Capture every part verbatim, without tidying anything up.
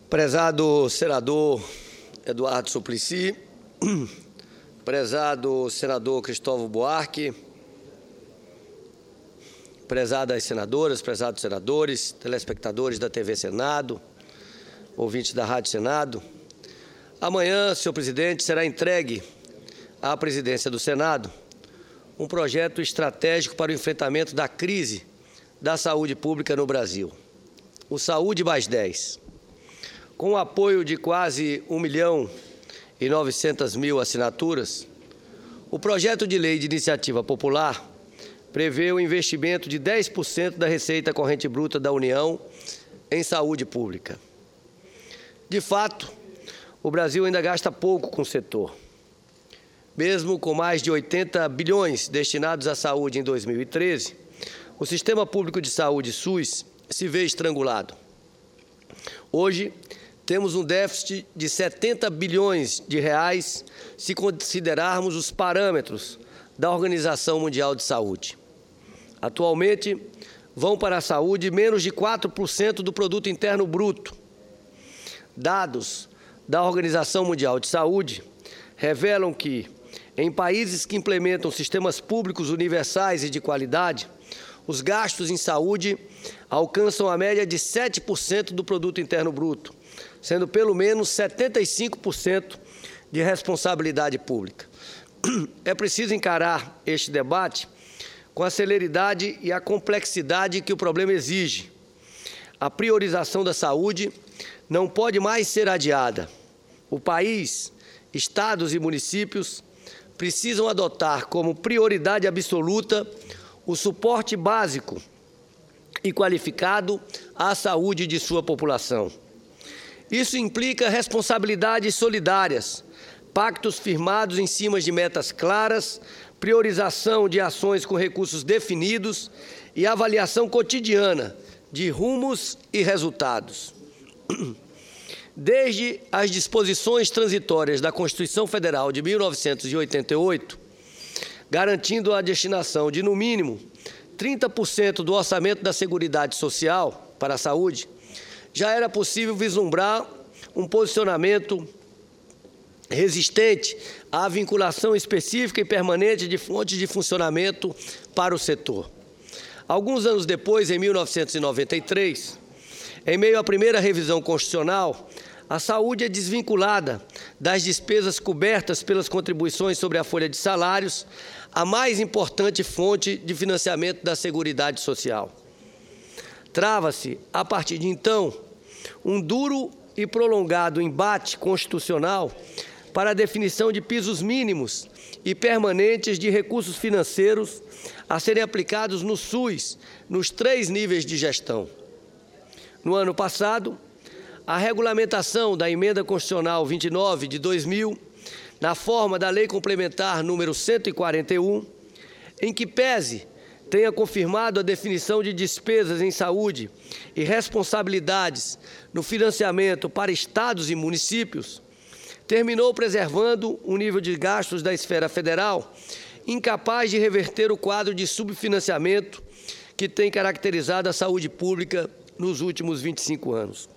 Prezado senador Eduardo Suplicy, prezado senador Cristóvão Buarque, prezadas senadoras, prezados senadores, telespectadores da T V Senado, ouvintes da Rádio Senado, amanhã, senhor presidente, será entregue à presidência do Senado um projeto estratégico para o enfrentamento da crise da saúde pública no Brasil, o Saúde mais dez. Com o apoio de quase um milhão e novecentas mil assinaturas, o projeto de lei de iniciativa popular prevê o investimento de dez por cento da receita corrente bruta da União em saúde pública. De fato, o Brasil ainda gasta pouco com o setor. Mesmo com mais de oitenta bilhões destinados à saúde em dois mil e treze, o Sistema Público de Saúde, SUS, se vê estrangulado. Hoje, temos um déficit de setenta bilhões de reais se considerarmos os parâmetros da Organização Mundial de Saúde. Atualmente, vão para a saúde menos de quatro por cento do produto interno bruto. Dados da Organização Mundial de Saúde revelam que, em países que implementam sistemas públicos universais e de qualidade, os gastos em saúde alcançam a média de sete por cento do produto interno bruto, sendo pelo menos setenta e cinco por cento de responsabilidade pública. É preciso encarar este debate com a celeridade e a complexidade que o problema exige. A priorização da saúde não pode mais ser adiada. O país, estados e municípios precisam adotar como prioridade absoluta o suporte básico e qualificado à saúde de sua população. Isso implica responsabilidades solidárias, pactos firmados em cima de metas claras, priorização de ações com recursos definidos e avaliação cotidiana de rumos e resultados. Desde as disposições transitórias da Constituição Federal de mil novecentos e oitenta e oito, garantindo a destinação de, no mínimo, trinta por cento do orçamento da Seguridade Social para a saúde, já era possível vislumbrar um posicionamento resistente à vinculação específica e permanente de fontes de funcionamento para o setor. Alguns anos depois, em mil novecentos e noventa e três, em meio à primeira revisão constitucional, a saúde é desvinculada das despesas cobertas pelas contribuições sobre a folha de salários, a mais importante fonte de financiamento da Seguridade Social. Trava-se, a partir de então, um duro e prolongado embate constitucional para a definição de pisos mínimos e permanentes de recursos financeiros a serem aplicados no SUS, nos três níveis de gestão. No ano passado, a regulamentação da Emenda Constitucional vinte e nove de dois mil, na forma da Lei Complementar número cento e quarenta e um, em que pese tenha confirmado a definição de despesas em saúde e responsabilidades no financiamento para estados e municípios, terminou preservando um nível de gastos da esfera federal incapaz de reverter o quadro de subfinanciamento que tem caracterizado a saúde pública nos últimos vinte e cinco anos.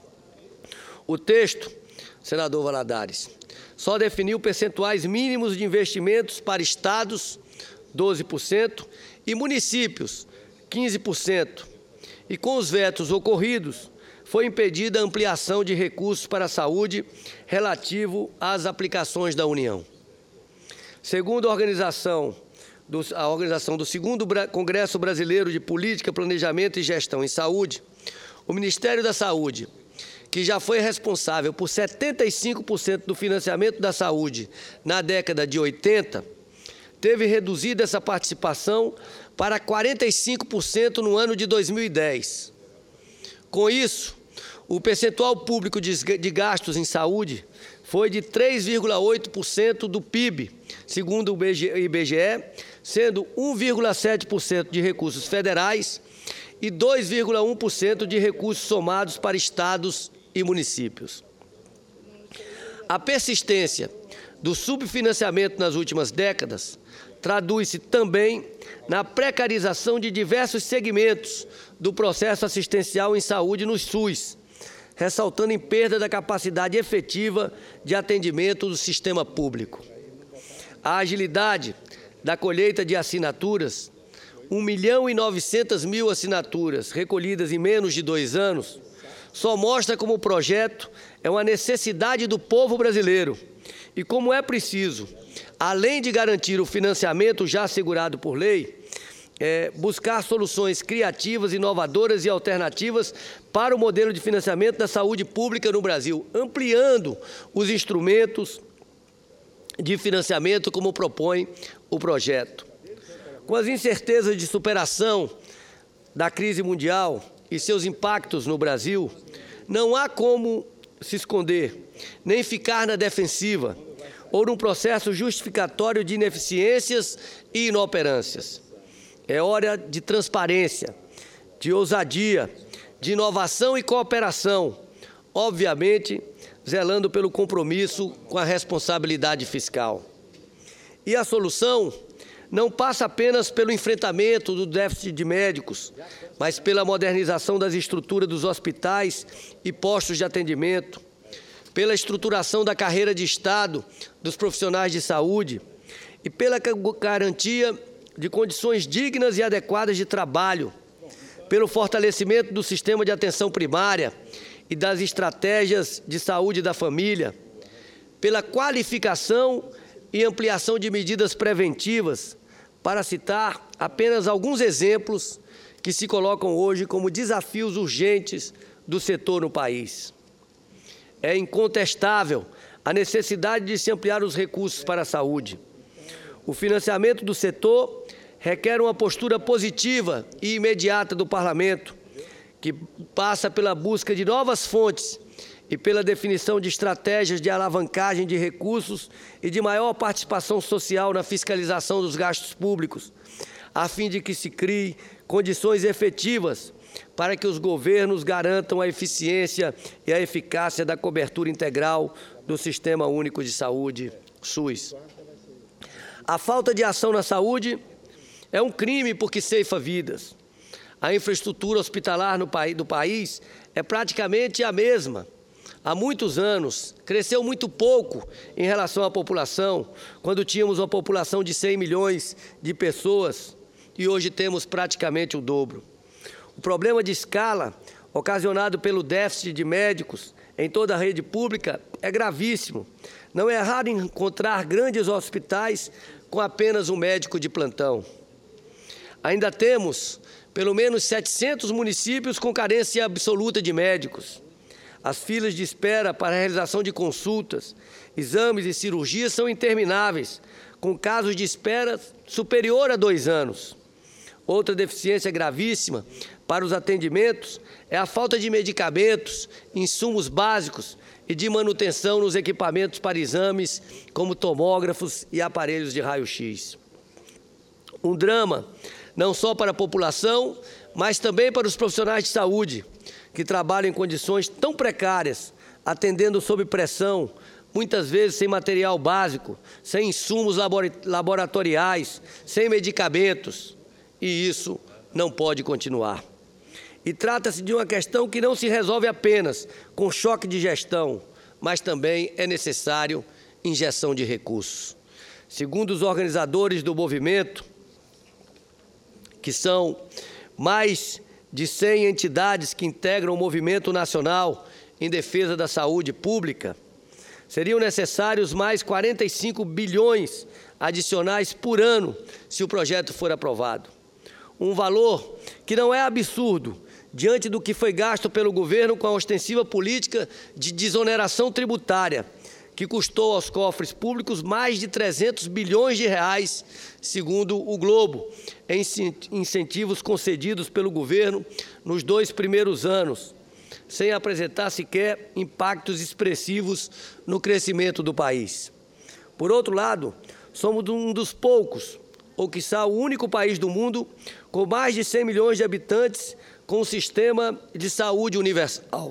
O texto, senador Valadares, só definiu percentuais mínimos de investimentos para estados, doze por cento, e municípios, quinze por cento. E com os vetos ocorridos, foi impedida a ampliação de recursos para a saúde relativo às aplicações da União. Segundo a organização do, a organização do segundo Congresso Brasileiro de Política, Planejamento e Gestão em Saúde, o Ministério da Saúde, que já foi responsável por setenta e cinco por cento do financiamento da saúde na década de oitenta, teve reduzido essa participação para quarenta e cinco por cento no ano de dois mil e dez. Com isso, o percentual público de gastos em saúde foi de três vírgula oito por cento do P I B, segundo o I B G E, sendo um vírgula sete por cento de recursos federais e dois vírgula um por cento de recursos somados para estados e municípios. A persistência do subfinanciamento nas últimas décadas traduz-se também na precarização de diversos segmentos do processo assistencial em saúde no SUS, ressaltando em perda da capacidade efetiva de atendimento do sistema público. A agilidade da colheita de assinaturas, um milhão e novecentas mil assinaturas recolhidas em menos de dois anos, só mostra como o projeto é uma necessidade do povo brasileiro e como é preciso, além de garantir o financiamento já assegurado por lei, é, buscar soluções criativas, inovadoras e alternativas para o modelo de financiamento da saúde pública no Brasil, ampliando os instrumentos de financiamento como propõe o projeto. Com as incertezas de superação da crise mundial e seus impactos no Brasil, não há como se esconder, nem ficar na defensiva, ou num processo justificatório de ineficiências e inoperâncias. É hora de transparência, de ousadia, de inovação e cooperação, obviamente, zelando pelo compromisso com a responsabilidade fiscal. E a solução não passa apenas pelo enfrentamento do déficit de médicos, mas pela modernização das estruturas dos hospitais e postos de atendimento, pela estruturação da carreira de Estado dos profissionais de saúde e pela garantia de condições dignas e adequadas de trabalho, pelo fortalecimento do sistema de atenção primária e das estratégias de saúde da família, pela qualificação e ampliação de medidas preventivas, para citar apenas alguns exemplos que se colocam hoje como desafios urgentes do setor no país. É incontestável a necessidade de se ampliar os recursos para a saúde. O financiamento do setor requer uma postura positiva e imediata do Parlamento, que passa pela busca de novas fontes e pela definição de estratégias de alavancagem de recursos e de maior participação social na fiscalização dos gastos públicos, a fim de que se crie condições efetivas para que os governos garantam a eficiência e a eficácia da cobertura integral do Sistema Único de Saúde, SUS. A falta de ação na saúde é um crime porque ceifa vidas. A infraestrutura hospitalar no país, do país é praticamente a mesma. Há muitos anos, cresceu muito pouco em relação à população, quando tínhamos uma população de cem milhões de pessoas e hoje temos praticamente o dobro. O problema de escala, ocasionado pelo déficit de médicos em toda a rede pública, é gravíssimo. Não é raro encontrar grandes hospitais com apenas um médico de plantão. Ainda temos pelo menos setecentos municípios com carência absoluta de médicos. As filas de espera para a realização de consultas, exames e cirurgias são intermináveis, com casos de espera superior a dois anos. Outra deficiência gravíssima para os atendimentos é a falta de medicamentos, insumos básicos e de manutenção nos equipamentos para exames, como tomógrafos e aparelhos de raio-x. Um drama não só para a população, mas também para os profissionais de saúde, que trabalham em condições tão precárias, atendendo sob pressão, muitas vezes sem material básico, sem insumos laboratoriais, sem medicamentos, e isso não pode continuar. E trata-se de uma questão que não se resolve apenas com choque de gestão, mas também é necessário injeção de recursos. Segundo os organizadores do movimento, que são mais de cem entidades que integram o movimento nacional em defesa da saúde pública, seriam necessários mais quarenta e cinco bilhões adicionais por ano se o projeto for aprovado. Um valor que não é absurdo diante do que foi gasto pelo governo com a ostensiva política de desoneração tributária, que custou aos cofres públicos mais de trezentos bilhões de reais, segundo o Globo, em incentivos concedidos pelo governo nos dois primeiros anos, sem apresentar sequer impactos expressivos no crescimento do país. Por outro lado, somos um dos poucos, ou quiçá o único país do mundo, com mais de cem milhões de habitantes, com um sistema de saúde universal.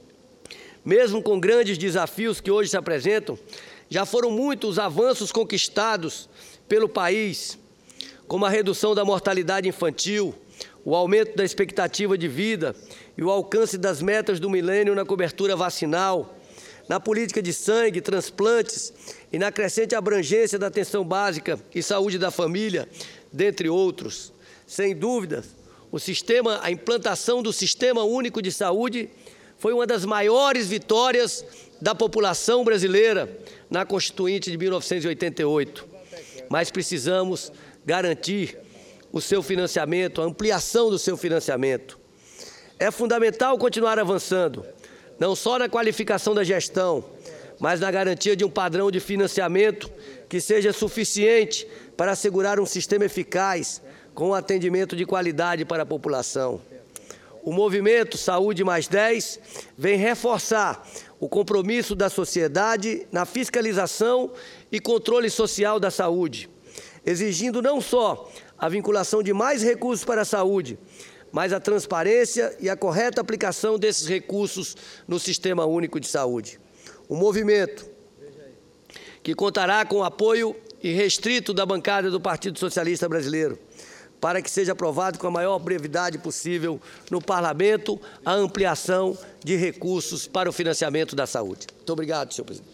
Mesmo com grandes desafios que hoje se apresentam, já foram muitos os avanços conquistados pelo país, como a redução da mortalidade infantil, o aumento da expectativa de vida e o alcance das metas do milênio na cobertura vacinal, na política de sangue, transplantes e na crescente abrangência da atenção básica e saúde da família, dentre outros. Sem dúvida, o sistema, a implantação do Sistema Único de Saúde foi uma das maiores vitórias da população brasileira na Constituinte de mil novecentos e oitenta e oito. Mas precisamos garantir o seu financiamento, a ampliação do seu financiamento. É fundamental continuar avançando, não só na qualificação da gestão, mas na garantia de um padrão de financiamento que seja suficiente para assegurar um sistema eficaz com um atendimento de qualidade para a população. O movimento Saúde mais dez vem reforçar o compromisso da sociedade na fiscalização e controle social da saúde, exigindo não só a vinculação de mais recursos para a saúde, mas a transparência e a correta aplicação desses recursos no Sistema Único de Saúde. Um movimento que contará com o apoio irrestrito da bancada do Partido Socialista Brasileiro, para que seja aprovado com a maior brevidade possível no Parlamento a ampliação de recursos para o financiamento da saúde. Muito obrigado, senhor presidente.